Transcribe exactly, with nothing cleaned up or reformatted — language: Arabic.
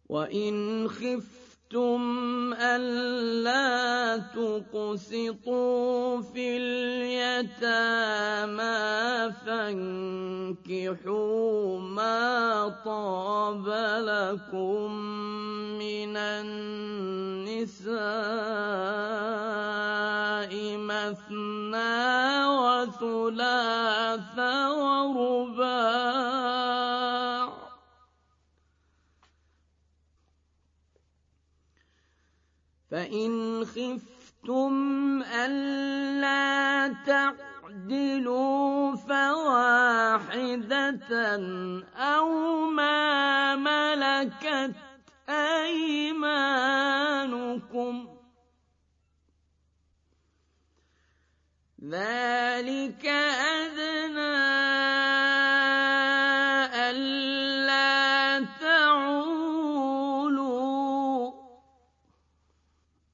وإن خفتم ألا تقسطوا في اليتامى فانكحوا ما طاب لكم من النساء مثنى وثلاث ورباع، فإن خفتم ألا تعدلوا فواحدة أو ما ملكت أيمانكم، ذلك